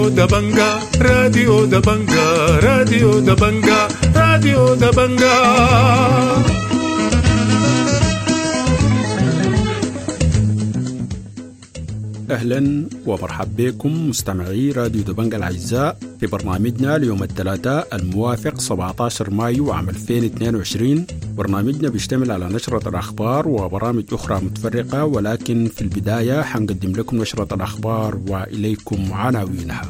راديو دبنجا راديو دبنجا راديو دبنجا راديو دبنجا. أهلا ومرحبا بكم مستمعي راديو دبنجا الأعزاء في برنامجنا اليوم الثلاثاء الموافق 17 مايو عام 2022. برنامجنا بيشتمل على نشرة الأخبار وبرامج أخرى متفرقة، ولكن في البداية حنقدم لكم نشرة الأخبار وإليكم عناوينها.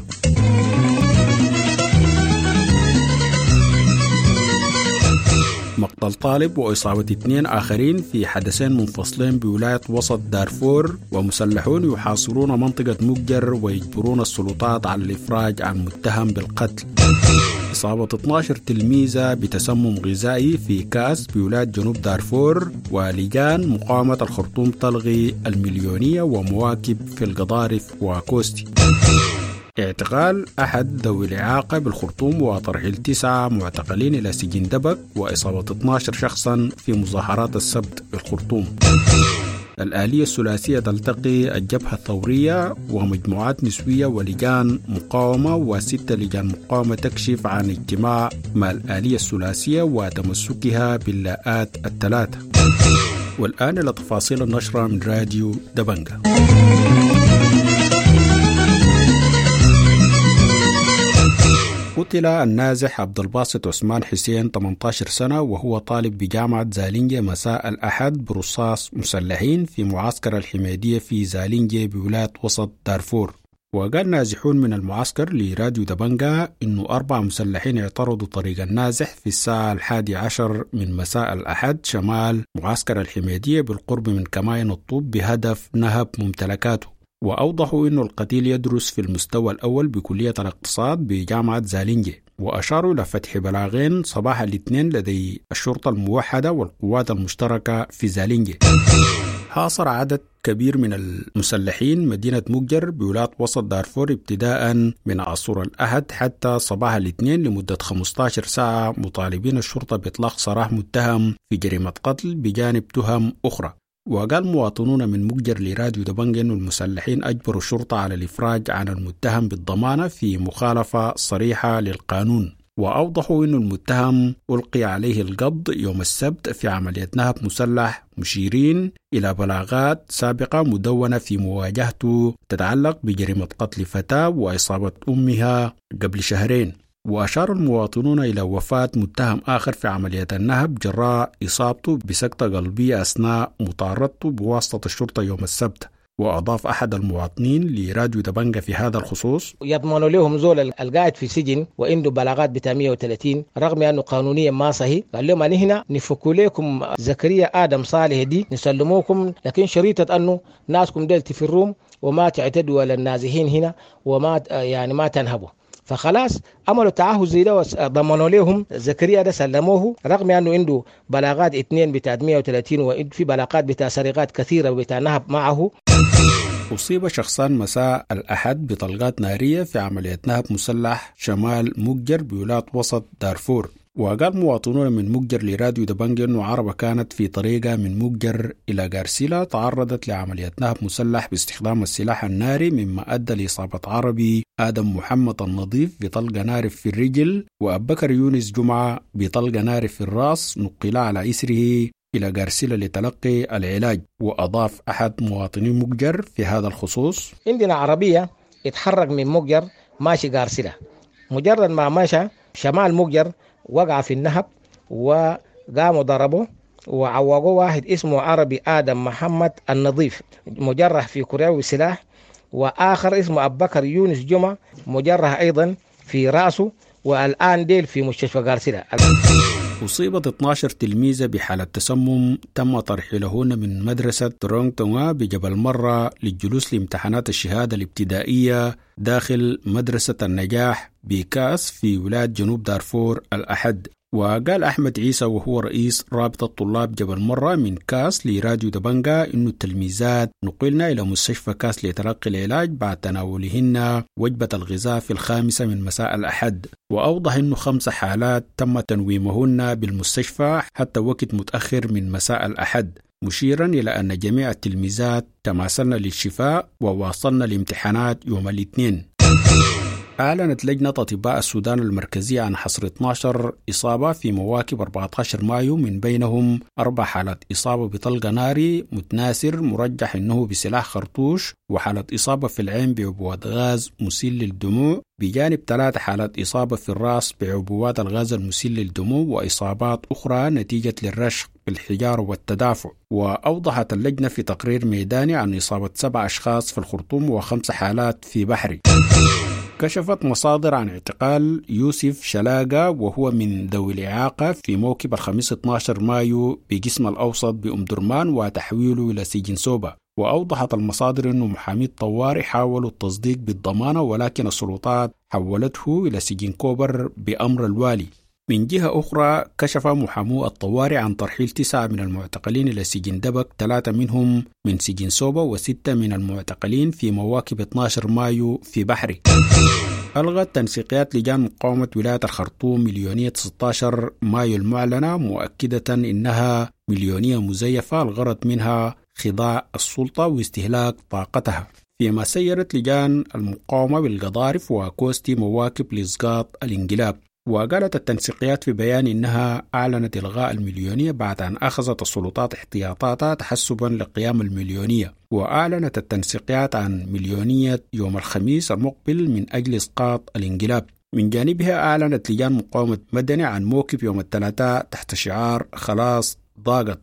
مقتل طالب وإصابة 2 آخرين في حدثين منفصلين بولاية وسط دارفور، ومسلحون يحاصرون منطقة مجر ويجبرون السلطات على الإفراج عن متهم بالقتل. إصابة 12 تلميذة بتسمم غذائي في كاس بولاية جنوب دارفور، ولجان مقاومة الخرطوم تلغي المليونية ومواكب في القضارف وكوستي. اعتقال أحد ذوي الإعاقة بالخرطوم وترحيل 9 معتقلين إلى سجن دبك، وإصابة 12 شخصا في مظاهرات السبت بالخرطوم. الآلية الثلاثية تلتقي الجبهة الثورية ومجموعات نسوية ولجان مقاومة، و6 لجان مقاومة تكشف عن اجتماع مع الآلية الثلاثية وتمسكها باللاءات الثلاثة. والآن إلى تفاصيل النشرة من راديو دبنجا. قتل النازح عبد الباسط عثمان حسين 18 سنة وهو طالب بجامعة زالينجا مساء الأحد برصاص مسلحين في معسكر الحميدية في زالينجا بولاية وسط دارفور. وقال نازحون من المعسكر لراديو دبنجا إنه 4 مسلحين اعترضوا طريق النازح في الساعة 11 من مساء الأحد شمال معسكر الحميدية بالقرب من كمائن الطوب بهدف نهب ممتلكاته. وأوضحوا أن القتيل يدرس في المستوى الأول بكلية الاقتصاد بجامعة زالينجا، وأشاروا إلى فتح بلاغين صباح الاثنين لدي الشرطة الموحدة والقوات المشتركة في زالينجا. حاصر عدد كبير من المسلحين مدينة مجر بولاية وسط دارفور ابتداء من عصر الأحد حتى صباح الاثنين لمدة 15 ساعة، مطالبين الشرطة بإطلاق سراح متهم في جريمة قتل بجانب تهم أخرى. وقال مواطنون من مجر لراديو دبنجا أن المسلحين أجبروا الشرطة على الإفراج عن المتهم بالضمانة في مخالفة صريحة للقانون. وأوضحوا أن المتهم ألقي عليه القبض يوم السبت في عملية نهب مسلح، مشيرين إلى بلاغات سابقة مدونة في مواجهته تتعلق بجريمة قتل فتاة وإصابة أمها قبل شهرين. وأشار المواطنون إلى وفاة متهم آخر في عملية النهب جراء إصابته بسكتة قلبية أثناء مطاردته بواسطة الشرطة يوم السبت. وأضاف أحد المواطنين لراديو دبنجا في هذا الخصوص: يضمنوا لهم زول القاعد في سجن وعنده بلاغات بتاع 130 رغم أنه قانونيا ما صحيح. قال لهم أنا هنا نفكوا لكم زكريا آدم صالح دي نسلموكم، لكن شريطة أنه ناسكم ديل تفروم وما تعتدوا على النازحين هنا وما يعني ما تنهبوا. فخلاص عملوا تعهد زي ده وضمنوا لهم زكريا ده سلموه رغم انه عنده بلاغات 2 بتاع 130 وفي بلاغات بتاع سرقات كثيره وبتاع نهب معه. أصيب شخصان مساء الأحد بطلقات نارية في عملية نهب مسلح شمال مجر بولاية وسط دارفور. وقال مواطنون من مجر لراديو دبنجا أنه عربة كانت في طريقها من مجر إلى غارسيلا تعرضت لعملية نهب مسلح باستخدام السلاح الناري، مما أدى لإصابة عربي آدم محمد النظيف بطلقة نار في الرجل، وأبكر يونس جمعة بطلقة نار في الرأس، نقل على إسره إلى غارسيلا لتلقي العلاج. وأضاف أحد مواطني مجر في هذا الخصوص: عندنا عربية اتحرك من مجر ماشي غارسيلا، مجرد ما مشى شمال مجر وقع في النهب وقاموا ضربوا وعوقوا واحد اسمه عربي آدم محمد النظيف مجرح في كرعه سلاح، وآخر اسمه أبكر يونس جمعة مجرح أيضا في رأسه، والآن ديل في مستشفى غارسيلا. أصيبت 12 تلميذة بحالة تسمم تم ترحيلهن من مدرسة ترونغتونغا بجبل مرة للجلوس لامتحانات الشهادة الابتدائية داخل مدرسة النجاح بكاس في ولاية جنوب دارفور الأحد. وقال أحمد عيسى وهو رئيس رابطة طلاب جبل مرة من كاس لراديو دبنجا إنه التلميذات نقلنا إلى مستشفى كاس لتلقي العلاج بعد تناولهن وجبة الغذاء في 5 من مساء الأحد. وأوضح إنه 5 حالات تم تنويمهن بالمستشفى حتى وقت متأخر من مساء الأحد، مشيرا إلى أن جميع التلميذات تماثلن للشفاء وواصلن الامتحانات يوم الاثنين. أعلنت لجنة أطباء السودان المركزية عن حصر 12 إصابة في مواكب 14 مايو، من بينهم 4 حالات إصابة بطلق ناري متناثر مرجح أنه بسلاح خرطوش، وحالة إصابة في العين بعبوات غاز مسيل للدموع، بجانب 3 حالات إصابة في الرأس بعبوات الغاز المسيل للدموع، وإصابات أخرى نتيجة للرشق بالحجارة والتدافع. وأوضحت اللجنة في تقرير ميداني عن إصابة 7 أشخاص في الخرطوم و5 حالات في بحري. كشفت مصادر عن اعتقال يوسف شلاقة وهو من ذوي الإعاقة في موكب الخميس 12 مايو بقسم الأوسط بأم درمان وتحويله إلى سجن سوبا. وأوضحت المصادر أن محامي الطوارئ حاولوا التصديق بالضمانة، ولكن السلطات حولته إلى سجن كوبر بأمر الوالي. من جهة أخرى كشف محامو الطوارئ عن ترحيل 9 من المعتقلين إلى سجن دبك، 3 منهم من سجن سوبا و6 من المعتقلين في مواكب 12 مايو في بحري. ألغت تنسيقيات لجان مقاومة ولاية الخرطوم مليونية 16 مايو المعلنة، مؤكدة إنها مليونية مزيفة الغرض منها خضاع السلطة واستهلاك طاقتها، فيما سيرت لجان المقاومة بالقضارف وكوستي مواكب لإسقاط الانقلاب. وقالت التنسيقيات في بيان إنها أعلنت إلغاء المليونية بعد أن أخذت السلطات احتياطاتها تحسبا لقيام المليونية. وأعلنت التنسيقيات عن مليونية يوم الخميس المقبل من أجل إسقاط الانقلاب. من جانبها أعلنت لجان مقاومة مدني عن موكب يوم الثلاثاء تحت شعار خلاص ضاقت.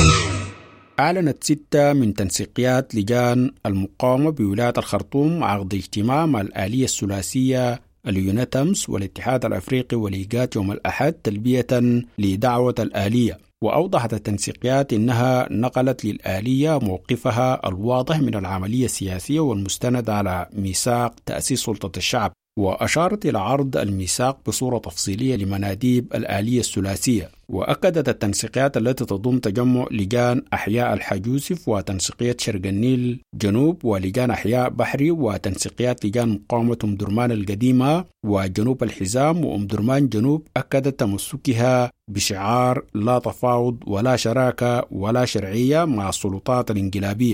أعلنت 6 من تنسيقيات لجان المقاومة بولاية الخرطوم عقد اجتماع مع الآلية الثلاثية اليونتمس والاتحاد الأفريقي والإيجاد يوم الأحد تلبية لدعوة الآلية. وأوضحت التنسيقيات إنها نقلت للآلية موقفها الواضح من العملية السياسية والمستند على ميثاق تأسيس سلطة الشعب، وأشارت إلى عرض الميثاق بصورة تفصيلية لمناديب الآلية الثلاثية. وأكدت التنسيقيات التي تضم تجمع لجان أحياء الحاج يوسف وتنسيقية شرق النيل جنوب ولجان أحياء بحري وتنسيقيات لجان مقاومة أم درمان القديمة وجنوب الحزام وأم درمان جنوب، أكدت تمسكها بشعار لا تفاوض ولا شراكة ولا شرعية مع السلطات الانقلابية.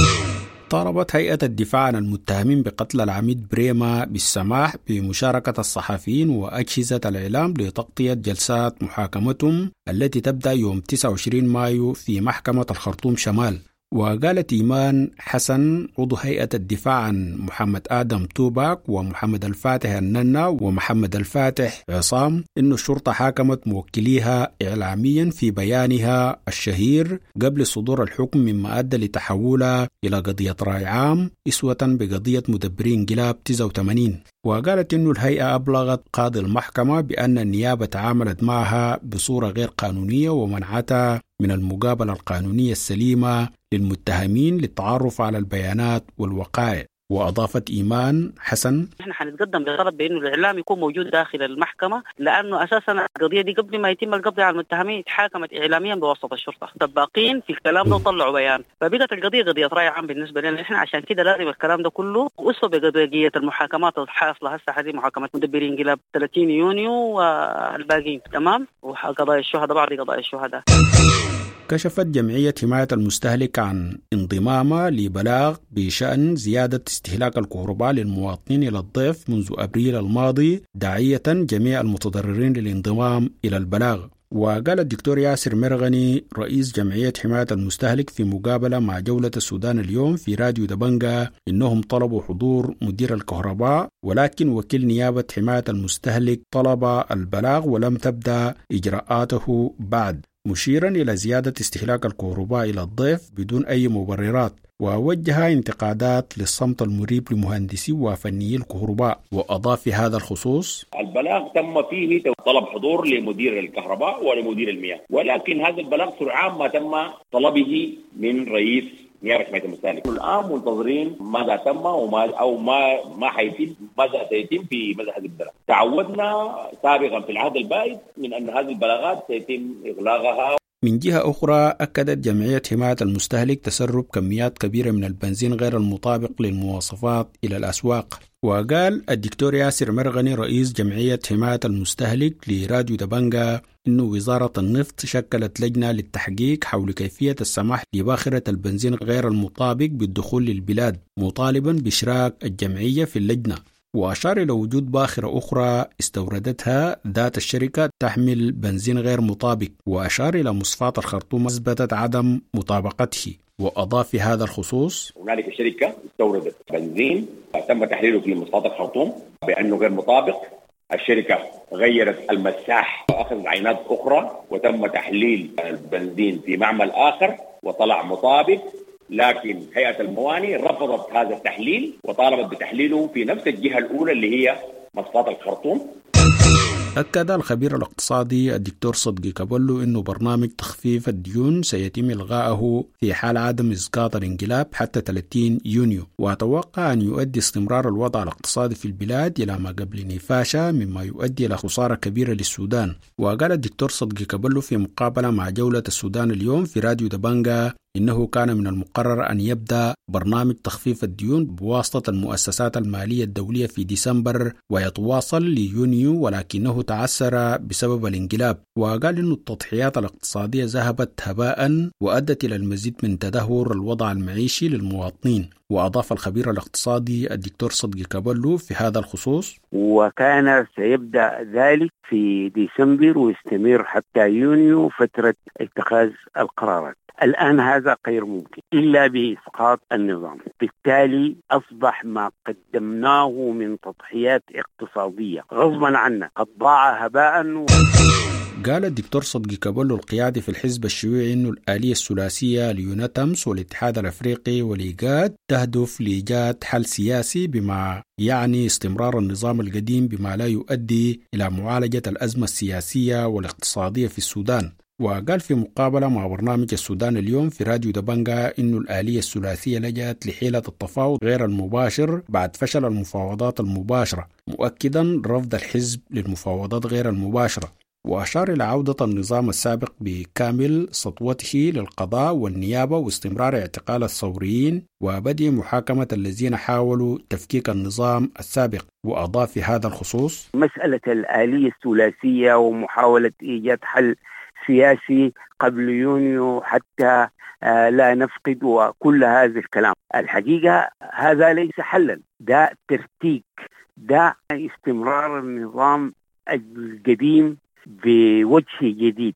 طالبت هيئة الدفاع عن المتهمين بقتل العميد بريما بالسماح بمشاركة الصحفيين وأجهزة الإعلام لتغطية جلسات محاكمتهم التي تبدأ يوم 29 مايو في محكمة الخرطوم شمال. وقالت إيمان حسن عضو هيئة الدفاع عن محمد آدم توباك ومحمد الفاتح الننا ومحمد الفاتح عصام إن الشرطة حاكمت موكليها إعلاميا في بيانها الشهير قبل صدور الحكم، مما أدى لتحولها إلى قضية رأي عام إسوة بقضية مدبري انقلاب 89. وقالت إن الهيئة أبلغت قاضي المحكمة بأن النيابة تعاملت معها بصورة غير قانونية ومنعتها من المقابلة القانونية السليمة للمتهمين للتعرف على البيانات والوقائع. وأضافت إيمان حسن: نحن حنتقدم بطلب بأنه الإعلام يكون موجود داخل المحكمة، لأنه أساسا القضية دي قبل ما يتم القبض على المتهمين اتحاكمت إعلاميا بواسطة الشرطة، سباقين في الكلام ده وطلعوا بيان، فبقت القضية قضية رأي عام بالنسبة لنا نحن. عشان كده لازم الكلام ده كله وأسوة بقضية المحاكمات الحاصلة هسه هذه محاكمة مدبري انقلاب 30 يونيو والباقين، تمام، وقضايا الشهداء بعض قضايا الشهداء. كشفت جمعية حماية المستهلك عن انضمامها لبلاغ بشأن زيادة استهلاك الكهرباء للمواطنين إلى الضيف منذ أبريل الماضي، داعية جميع المتضررين للانضمام إلى البلاغ. وقال الدكتور ياسر مرغني رئيس جمعية حماية المستهلك في مقابلة مع جولة السودان اليوم في راديو دبنجة إنهم طلبوا حضور مدير الكهرباء، ولكن وكيل نيابة حماية المستهلك طلب البلاغ ولم تبدأ إجراءاته بعد، مشيرا إلى زيادة استهلاك الكهرباء إلى الضيف بدون أي مبررات. ووجه انتقادات للصمت المريب لمهندسي وفنيي الكهرباء. وأضاف في هذا الخصوص: البلاغ تم فيه طلب حضور لمدير الكهرباء ولمدير المياه، ولكن هذا البلاغ سرعان ما تم طلبه من رئيس نيابة حماية المستهلك. الآن منتظرين ماذا تم ما حيتم، ماذا سيتم في هذا البلاغ. تعودنا سابقا في العهد البائد من أن هذه البلاغات سيتم إغلاقها. من جهة أخرى أكدت جمعية حماية المستهلك تسرب كميات كبيرة من البنزين غير المطابق للمواصفات إلى الأسواق. وقال الدكتور ياسر مرغني رئيس جمعية حماية المستهلك لراديو دبنجة إنه وزارة النفط شكلت لجنة للتحقيق حول كيفية السماح لباخرة البنزين غير المطابق بالدخول للبلاد، مطالبا بإشراك الجمعية في اللجنة. وأشار إلى وجود باخرة أخرى استوردتها ذات الشركة تحمل بنزين غير مطابق، وأشار إلى مصفاة الخرطوم أثبتت عدم مطابقته. وأضاف في هذا الخصوص: هنالك شركة استوردت بنزين تم تحليله في مصفاة الخرطوم بأنه غير مطابق. الشركة غيرت المساح وأخذت عينات أخرى وتم تحليل البنزين في معمل آخر وطلع مطابق، لكن هيئة الموانئ رفضت هذا التحليل وطالبت بتحليله في نفس الجهة الأولى اللي هي مصفاة الخرطوم. أكد الخبير الاقتصادي الدكتور صدقي كابولو أنه برنامج تخفيف الديون سيتم إلغاءه في حال عدم إسقاط الانقلاب حتى 30 يونيو، وأتوقع أن يؤدي استمرار الوضع الاقتصادي في البلاد إلى ما قبل نفاشة، مما يؤدي إلى خسارة كبيرة للسودان. وقال الدكتور صدقي كابولو في مقابلة مع جولة السودان اليوم في راديو دبنجا إنه كان من المقرر أن يبدأ برنامج تخفيف الديون بواسطة المؤسسات المالية الدولية في ديسمبر ويتواصل ليونيو، ولكنه تعثر بسبب الانقلاب. وقال إنه التضحيات الاقتصادية ذهبت هباء وأدت إلى المزيد من تدهور الوضع المعيشي للمواطنين. وأضاف الخبير الاقتصادي الدكتور صدقي كابولو في هذا الخصوص: وكان سيبدأ ذلك في ديسمبر ويستمر حتى يونيو فترة اتخاذ القرارات. الآن هذا غير ممكن إلا بإسقاط النظام، بالتالي أصبح ما قدمناه من تضحيات اقتصادية غصبا عنا قد ضاع هباء. قال الدكتور صدقي كابولو القيادي في الحزب الشيوعي إنه الآلية الثلاثية ليونتمس والاتحاد الأفريقي والإيجاد تهدف لإيجاد حل سياسي بما يعني استمرار النظام القديم بما لا يؤدي إلى معالجة الأزمة السياسية والاقتصادية في السودان. وقال في مقابلة مع برنامج السودان اليوم في راديو دبنجا إنه الآلية الثلاثية لجأت لحيلة التفاوض غير المباشر بعد فشل المفاوضات المباشرة، مؤكدا رفض الحزب للمفاوضات غير المباشرة. وأشار إلى عودة النظام السابق بكامل سطوته للقضاء والنيابة واستمرار اعتقال الثوريين وبدء محاكمة الذين حاولوا تفكيك النظام السابق. وأضاف في هذا الخصوص: مسألة الآلية الثلاثية ومحاولة إيجاد حل سياسي قبل يونيو حتى لا نفقد وكل هذا الكلام، الحقيقة هذا ليس حلا، ده ترتيك، ده استمرار النظام القديم بوجه جديد.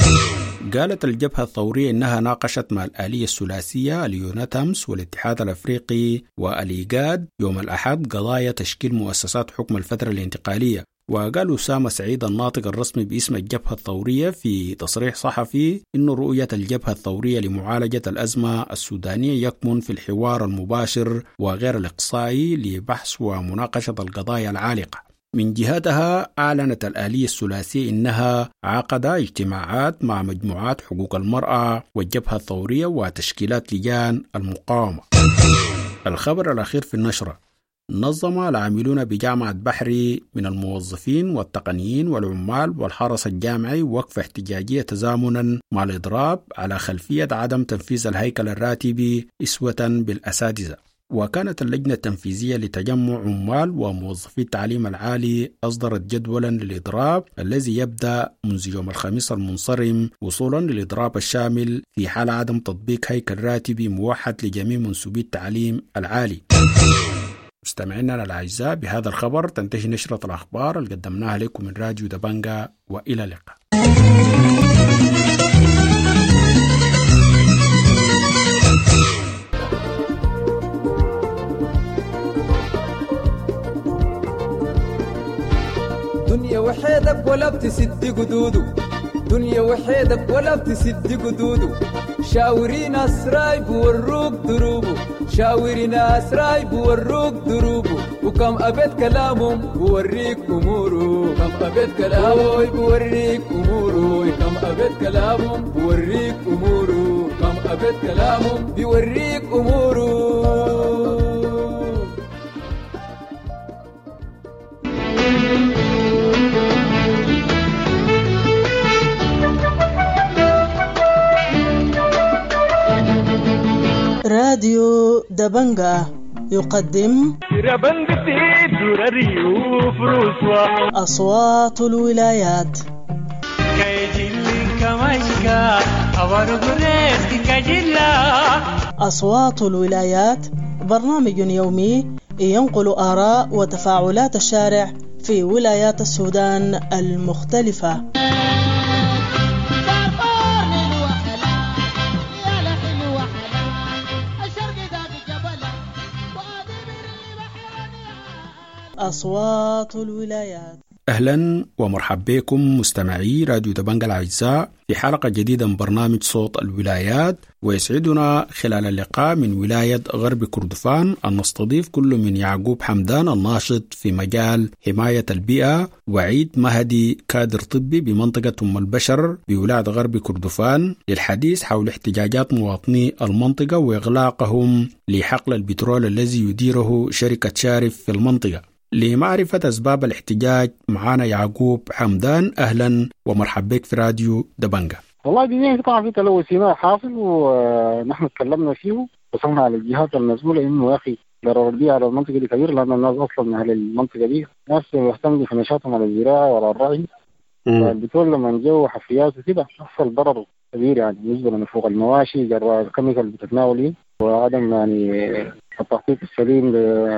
قالت الجبهة الثورية إنها ناقشت مع الآلية الثلاثية اليونتمس والاتحاد الأفريقي والإيجاد يوم الأحد قضايا تشكيل مؤسسات حكم الفترة الانتقالية. وقال أسامة سعيد الناطق الرسمي باسم الجبهة الثورية في تصريح صحفي إن رؤية الجبهة الثورية لمعالجة الأزمة السودانية يكمن في الحوار المباشر وغير الإقصائي لبحث ومناقشة القضايا العالقة. من جهتها أعلنت الآلية الثلاثية إنها عقد اجتماعات مع مجموعات حقوق المرأة والجبهة الثورية وتشكيلات لجان المقاومة. الخبر الأخير في النشرة: نظم العاملون بجامعة بحري من الموظفين والتقنيين والعمال والحرس الجامعي وقفة احتجاجية تزامنا مع الإضراب على خلفية عدم تنفيذ الهيكل الراتبي أسوة بالأساتذة. وكانت اللجنة التنفيذية لتجمع عمال وموظفي التعليم العالي أصدرت جدولا للإضراب الذي يبدأ منذ يوم الخميس المنصرم وصولا للإضراب الشامل في حال عدم تطبيق هيكل راتبي موحد لجميع منسوبي التعليم العالي. مستمعينا الأعزاء، بهذا الخبر تنتهي نشرة الأخبار اللي قدمناها لكم من راديو دبنجا، وإلى اللقاء. دنيا وحيدك ولا بتسد قدوده، دنيا وحيدك ولا بتسد قدوده، شاوري ناس راي بوروك دروبه، شاوري ناس راي بوروك دروبه، وكم أبد كلامهم بوريك أموره، كم أبد كلامهم بوريك أموره، كم أبد كلامهم بوريك أموره، كم أبد كلامهم بوريك أموره. راديو دبنجا يقدم أصوات الولايات. أصوات الولايات برنامج يومي ينقل آراء وتفاعلات الشارع في ولايات السودان المختلفة. أصوات الولايات. أهلا ومرحبا بكم مستمعي راديو دبنجة الأعزاء في حلقة جديدة من برنامج صوت الولايات، ويسعدنا خلال اللقاء من ولاية غرب كردفان أن نستضيف كل من يعقوب حمدان الناشط في مجال حماية البيئة، وعيد مهدي كادر طبي بمنطقة أم البشر بولاية غرب كردفان للحديث حول احتجاجات مواطني المنطقة وإغلاقهم لحقل البترول الذي يديره شركة شارف في المنطقة. لمعرفة أسباب الاحتجاج معنا يعقوب حمدان. أهلا ومرحبا بك في راديو دبنجة. والله دي طبعا في تلوث سيناء حاصل، ونحن تكلمنا فيه وصلنا على الجهات المسؤولة إنه يا أخي ضرر البيئة على المنطقة دي كبير، لأن الناس أصلا من أهل المنطقة دي ناس يهتموا في نشاطهم على الزراعة وعلى الرعي. البترول لما جو حفريات وكده حصل ضرر كبير، يعني بالنسبة لنفوق المواشي، جرى الكيميكال بتتناولي، وعدم يعني التخطيط السليم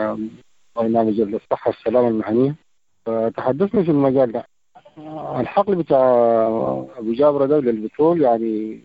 برنامج الصحة السلامة المهنية. فتحدثنا في المجال ده. الحقل بتاع أبو جابرة ده للبترول يعني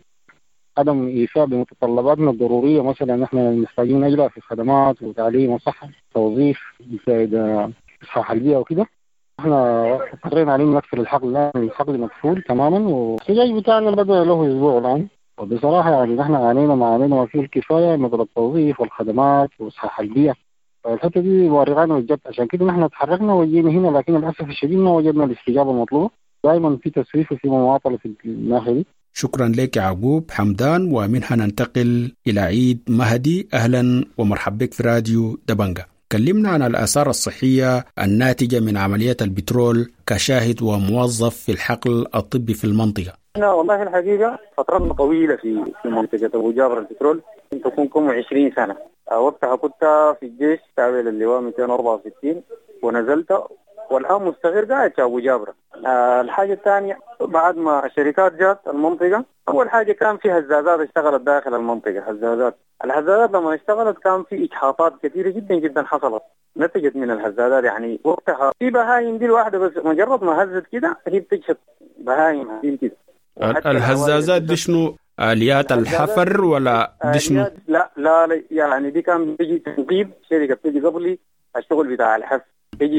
عدم إيفاء بمتطلباتنا الضرورية، مثلا نحن محتاجين أجراء في الخدمات وتعليم وصحة توظيف زائد إصلاح البيئة وكده. احنا اضطرينا عليه نقفل الحقل الآن، الحقل مقفول تماما، والسجاج بتاعنا بدأ له أسبوع الآن. وبصراحة يعني نحن عانينا ما فيه الكفاية مثل التوظيف والخدمات وإصلاح البيئة. الحته دي مورغانا والجد، عشان كده نحن تحركنا وجينا هنا، لكن للاسف الشديد ما وجدنا الاستجابه المطلوبه. دائما في تسويف وفي مماطله في الناحيه دي. شكرا لك يعقوب حمدان، ومنها ننتقل الى عيد مهدي. اهلا ومرحبا بك في راديو دبنجة. كلمنا عن الآثار الصحية الناتجة من عملية البترول كشاهد وموظف في الحقل الطبي في المنطقة. والله الحقيقة فترة طويلة في منطقة أبو جابر البترول، كنت أكون 20 سنة. وقتها كنت في الجيش تابع للواء 264 ونزلت، والآن مستقر قاعد في أبو جابر. الحاجة الثانية بعد ما الشركات جات المنطقة، أول حاجة كان في هزازات اشتغلت داخل المنطقة. الهزازات لما اشتغلت كان في إجحافات كثيرة جدا جدا حصلت نتجت من الهزازات. يعني وقتها في بهايم دي الواحدة بس مجرد ما هزت كده هي بتكشف بهايم هذين كده. الهزازات دي شنو؟ آليات الحفر ولا دي شنو؟ لا يعني دي كان بيجي تنقيب، شركة بتيجي قبلي الشغل بتاع الحفر، بيجي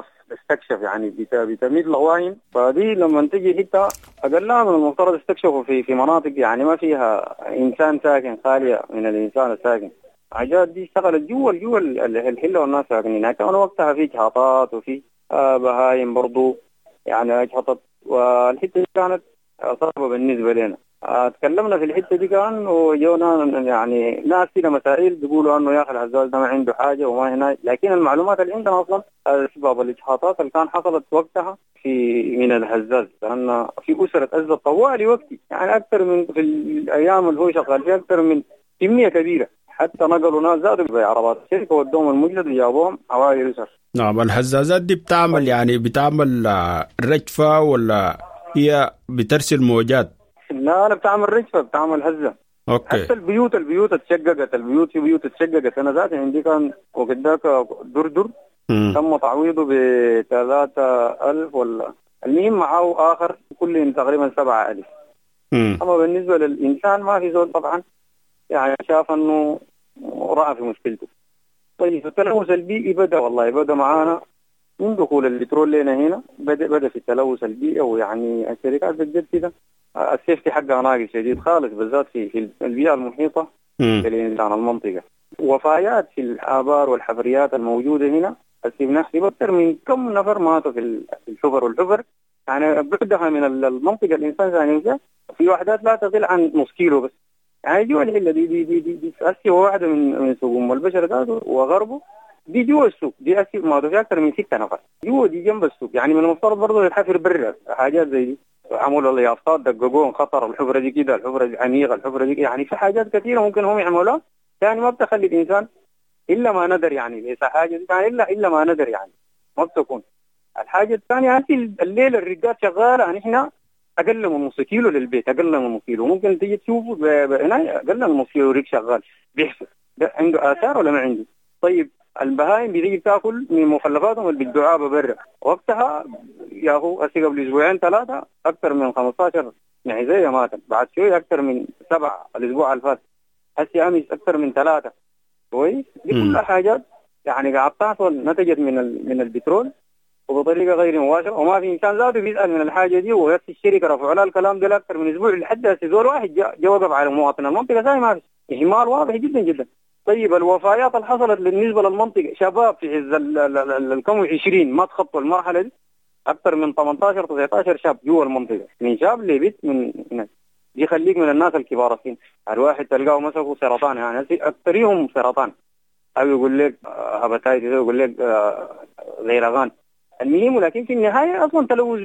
استكشف يعني بتميد لغواين. فدي لما تجي حتة أقلها من المفترض استكشفوا في مناطق يعني ما فيها إنسان ساكن، خالية من الإنسان الساكن. عجاد دي اشتغلت جوا الحلة والناس ساكنين. كان وقتها في إجهاطات وفي بهايم برضو يعني أجهطت، والحتة كانت صعبة بالنسبة لنا. تكلمنا في الحتة دي كان وجونا يعني ناس كده مسائل بيقولوا انه يا اخي الهزاز ده ما عنده حاجة وما هنا، لكن المعلومات اللي عندنا اصلا اسباب الاجهاضات اللي كان حصلت وقتها في من الهزاز، لان في اسرة هزت طوالي وقتي يعني اكثر من في الايام اللي هو شغال فيها اكثر من كمية كبيرة، حتى نقلوا ناس زادوا بعربات الشركة ودوهم المجلد وجابوهم عوائل اسر. نعم. الهزازات دي بتعمل رجفة ولا هي بترسل موجات؟ لا بتعمل رجفة، بتعمل هزة. اوكي. حتى البيوت اتشققت، البيوت اتشققت. انا ذاتي عندي كان وقداك دردر تم تعويضه ب3000 ولا المهم معه اخر كل تقريبا 7000. اما بالنسبة للانسان ما في زول طبعا يعني شاف انه رأى في مشكلته. طيب التلوث البيئي بدأ معانا من دخول البترول لنا هنا، بدأ في التلوث البيئي، ويعني الشركات بجد كده السيفتي حقها ناقص شديد خالص، بالذات في البيئة المحيطة بالإنسان المنطقة. وفايات في الآبار والحفريات الموجودة هنا نحسب أكثر من كم نفر ماتوا في الحفر، والحفر يعني بعدها من المنطقة الإنسان ثاني في وحدات لا تقل عن نص كيلو بس. يعني جوا الحلة دي أسي واحدة من سوق أم البشر ده وغربه، دي جوا السوق، دي أسي ماتوا فيها أكثر من 6 نفر جوا، دي جنب السوق. يعني من المفترض برضه الحفر برا حاجات زي دي، عملوا اليافطات دققون خطر الحفرة دي كده، الحفرة دي عميقة، الحفرة دي يعني في حاجات كثيرة ممكن هم يعملوها يعني ما بتخلي الإنسان إلا ما ندر، يعني ليس حاجة دي يعني إلا ما ندر يعني ما بتكون. الحاجة الثانية هذه الليل الرجال شغالة، نحن أقل من نص كيلو للبيت، أقل من نص كيلو ممكن تيجي تشوفوا هنا أقل من نص كيلو ريك شغال بيحسب، ده عنده آثار ولا ما عنده؟ طيب البهائم بتيجي تاكل من مخلفاتهم اللي بالدعابه برا. وقتها يا اخو هسه قبل اسبوعين ثلاثه اكثر من 15 معزيه ماتت، بعد شوي اكثر من 7 الاسبوع اللي فات، هسه امس اكثر من 3. كويس؟ دي كلها حاجات يعني قاعد تحصل نتجت من البترول وبطريقه غير مباشره، وما في انسان ذاته بيسال من الحاجه دي. وهسه الشركه رفعوا لها الكلام ده اكثر من اسبوع، لحد هسه زول واحد جا وقف على مواطن المنطقه زي ما في اهمال واضح جدا جدا. طيب الوفيات اللي حصلت بالنسبه للمنطقه، شباب في عز الكم 20 ما تخطوا المرحله دي، اكثر من 18 19 شاب جوا المنطقه، من شاب لبيت من دي خليك من الناس الكبار السن. الواحد تلقاه مسكوا سرطان، يعني اكثرهم سرطان، او يقول لك هباتايتس، يقول لك غيرغان. المهم ولكن في النهايه اصلا تلوث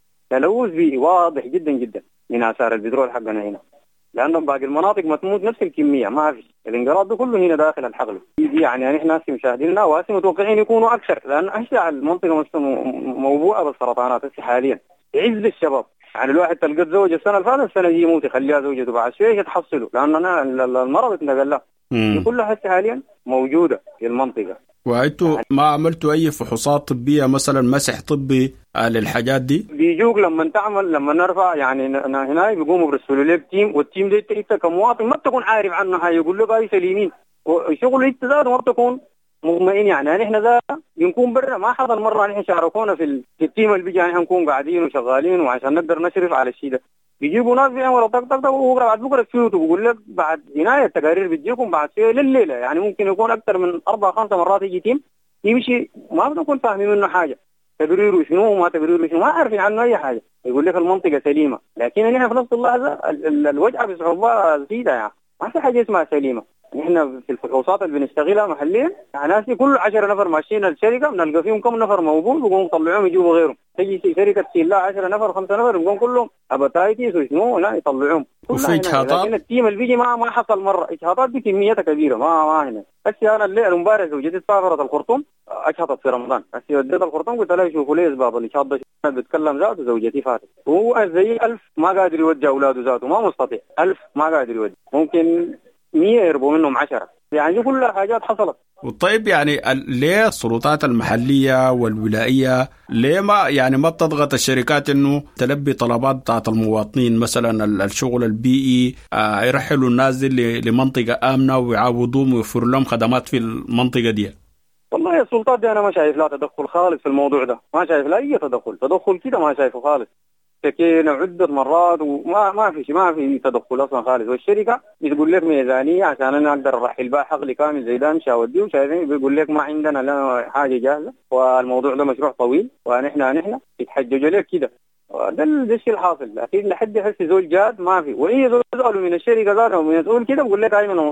بيئي واضح جدا جدا من اثار البترول حقنا هنا، لانه باقي المناطق ما تموت نفس الكميه، ما في الانقراض ده كله هنا داخل الحقل. يعني احنا هسه مشاهديننا وهسه متوقعين يكونوا اكثر، لان هسه المنطقه موبوءه بالسرطانات هسه حاليا عز الشباب. يعني الواحد تلقى زوجة السنه اللي فاتت السنه دي يموت يخليها زوجته بعد شويه تحصله، لان المرض اتنقل له. دي كلها هسه حاليا موجوده في المنطقه. وانتوا ما عملتوا اي فحوصات طبيه مثلا، مسح طبي للحاجات دي؟ بيجوك لما نرفع يعني هنا بيقوموا بيرسلوا لك تيم، والتيم ده انت كمواطن ما بتكون عارف عنه حاجه، يقول لك هاي سليمين، وشغل انت ذاته ما بتكون مطمئن. يعني احنا ذا بنكون برا، ما حصل مره نحن شاركونا في التيم اللي بيجي نحن نكون قاعدين وشغالين وعشان نقدر نشرف على الشيء ده. بيجيبوا ناس بيعملوا طق طق طق، وبكره بعد بكره تفوتوا، بقول لك بعد عنايه التقارير بتجيكم بعد شيء لليله. يعني ممكن يكون اكثر من 4-5 مرات يجي تيم يمشي ما بنكون فاهمين منه حاجه، تبريره شنو وما تبريره شنو، ما عارفين عنه اي حاجه، يقول لك المنطقه سليمه، لكن نحن في نفس اللحظه الوجعه بصعوبه زياده. يعني ما في حاجه اسمها سليمه. نحن في الفحوصات اللي بنشتغلها محليا يعني كل 10 نفر ماشيين الشركه بنلقى فيهم كم نفر موجود، بيقوموا يطلعوهم يجيبوا غيرهم. تجي شركه تشيل لها 10 نفر 5 نفر بيقوموا كلهم هباتايتس وشنو لا يطلعوهم. وفي اجهاضات، لكن التيم اللي بيجي ما حصل مره اجهاضات دي كميتها كبيره. ما هنا هسه انا الليل امبارح زوجتي سافرت الخرطوم، اشهطت في رمضان. هسه وديت الخرطوم قلت لها شوفوا لي اسباب الاشهاض ده، بتكلم ذاته زوجتي فاتت، هو زي 1000 ما قادر يوجه اولاده ذاته، ما مستطيع 1000 ما قادر يوجه، ممكن 100 يربوا منهم 10. يعني كلها حاجات حصلت. وطيب يعني ليه السلطات المحلية والولائية ليه ما بتضغط الشركات انه تلبي طلبات بتاعت المواطنين، مثلا الشغل البيئي، يرحلوا الناس دي لمنطقة آمنة ويعوضوهم ويوفروا لهم خدمات في المنطقة دي؟ والله السلطات دي انا ما شايف لا تدخل خالص في الموضوع ده، ما شايف لا اي تدخل كده، ما شايفه خالص. تكينا عدة مرات وما في تدخل اصلا خالص. والشركه بتقول لك ميزانيه عشان انا اقدر ارحل بها حقل كامل زي ده مش هوديه، وشايفين بيقول لك ما عندنا لا حاجه جاهزه، والموضوع ده مشروع طويل، ونحن يتحججوا لك كده. ده الشيء الحاصل. لكن لحد هسه زول جاد ما في، واي زول يسالوا من الشركه ذاتها ومن مسؤول كده بقول لك هاي من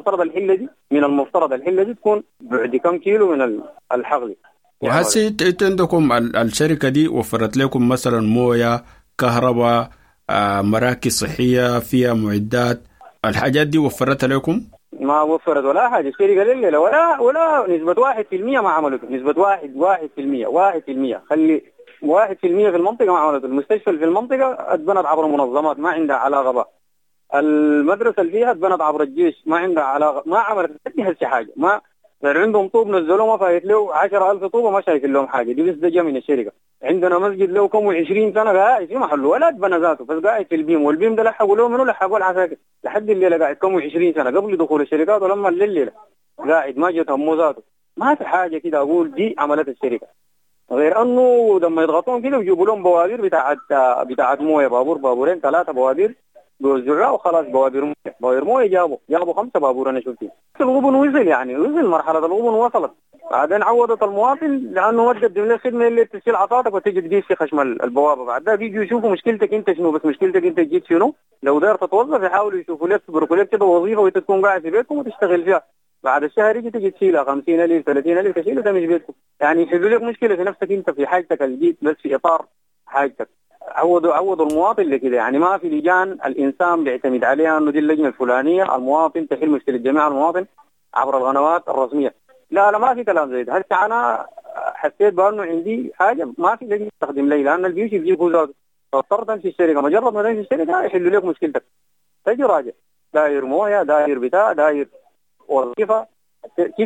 المفترض الحله دي تكون بعد كم كيلو من الحقل. وهسه انتوا عندكم الشركه دي وفرت لكم مثلا مويه، كهرباء، مراكز صحية فيها معدات، الحاجات دي وفرتها لكم؟ ما وفرت ولا حاجة الشركة لليلة، ولا نسبة 1% ما عملته، نسبة 1%، خلي 1% في المنطقة ما عملته. المستشفى في المنطقة اتبنت عبر منظمات ما عندها علاقة بها، المدرسة اللي فيها اتبنت عبر الجيش ما عندها علاقة، ما عملت هذه حاجة. ما يعني عندهم طوب نزلوا ما فايت له 10,000 طوبة ما شايف لهم حاجة، دي بس ده جا من الشركة. عندنا مسجد له كم 20 سنة قاعد في محله ولا اتبنى ذاته، بس قاعد في البيم، والبيم ده لحقوا له منه لحقوا العساكر لحد الليلة قاعد كم 20 سنة قبل دخول الشركات، ولما الليلة قاعد ما جت همه ذاته. ما في حاجة كده أقول دي عملت الشركة، غير أنه لما يضغطون كده ويجيبوا لهم بوابير بتاعت موية، بابورين 3 بوابير بيوزعوها وخلاص. بوابير موية جابوا 5 بابور أنا شفتهم. الغبن وصل مرحلة الغبن وصلت. بعدين عوضت المواطن لأنه ما تقدم له خدمة اللي تشيل عطاتك وتجي تقيس في خشم البوابة. بعد ذلك يجوا يشوفوا مشكلتك أنت شنو، بس مشكلتك أنت جيت شنو. لو داير تتوظف يحاولوا يشوفوا لك يبركوا لك كده وظيفة وأنت تكون قاعد في بيتكم وتشتغل فيها. بعد الشهر يجي تجي تشيلها 50,000 30,000 تشيلها ده مش بيتكم. يعني يحلوا لك مشكلة في نفسك أنت في حاجتك اللي جيت بس في إطار حاجتك. عوضوا المواطن لكده. يعني ما في لجان الإنسان بيعتمد عليها إنه دي اللجنة الفلانية المواطن تحل مشكلة جميع المواطن عبر القنوات الرسمية. لا ما في كلام زي ده. هسه أنا حسيت بأنه عندي حاجة ما في لجنة تخدم لي، لأن البيوت بيجيبوا ذاته، فاضطرت أمشي الشركة. مجرد ما تمشي الشركة يحلوا لك مشكلتك، تجي راجع داير موية، داير بتاع، داير وظيفة كده.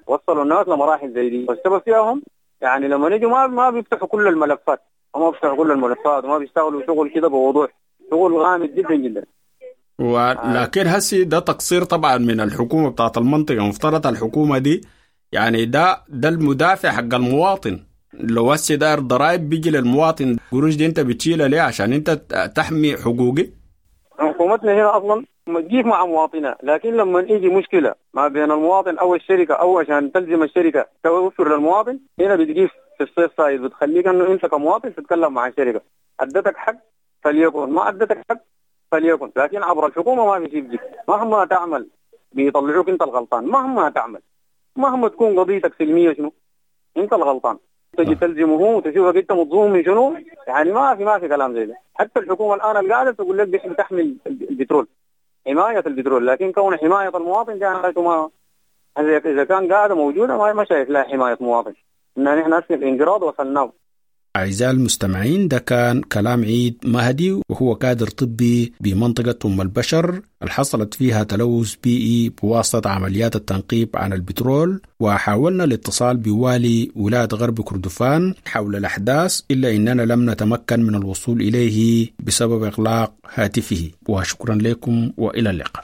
وصلوا الناس لمراحل زي دي، والسبب فيهم يعني لما نجوا ما بيفتحوا كل الملفات، وما بيشتغلوا شغل كده بوضوح، شغل غامض جدا جدا. ولكن هسي ده تقصير طبعا من الحكومة بتاعت المنطقة. مفترض الحكومة دي يعني ده المدافع حق المواطن. لو هسي داير ضرائب بيجي للمواطن، قروش دي انت بتشيلها ليه؟ عشان انت تحمي حقوقي. حكومتنا هنا اصلا تجيك مع مواطنها، لكن لما يجي مشكلة ما بين المواطن او الشركة او عشان تلزم الشركة توفر للمواطن، هنا بتجيك في الصيف سايد، بتخليك انه انت كمواطن تتكلم مع الشركة، ادتك حق فليكن، ما ادتك حق فليكن، لكن عبر الحكومة ما بيجيب جيك. مهما تعمل بيطلعوك انت الغلطان، مهما تعمل، مهما تكون قضيتك سلمية شنو انت الغلطان، تجي تلزمه وتشوفك انت مظلوم من شنو. يعني ما في كلام زي ده. حتى الحكومة الان القاعدة تقول لك بتحمي البترول، حماية البترول، لكن كون حماية المواطن دي ما اذا كان قاعدة موجودة ما شايف لها حماية مواطن. ان نحن اسم الانقراض وصلناه. أعزائي المستمعين، ده كان كلام عيد مهدي، وهو كادر طبي بمنطقة أم البشر الحصلت فيها تلوث بيئي بواسطة عمليات التنقيب عن البترول. وحاولنا الاتصال بوالي ولاية غرب كردفان حول الأحداث، إلا إننا لم نتمكن من الوصول إليه بسبب إغلاق هاتفه. وشكرا لكم وإلى اللقاء.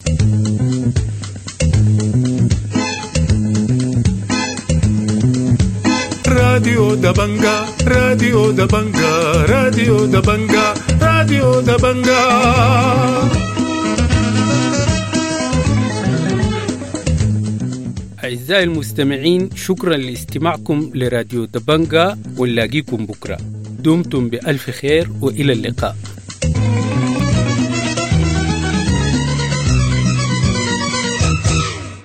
راديو دبنجا راديو دبنجا راديو دبنجا راديو دبنجا. أعزائي المستمعين، شكرا لاستماعكم لراديو دبنجا، ونلاقيكم بكرة. دمتم بألف خير وإلى اللقاء.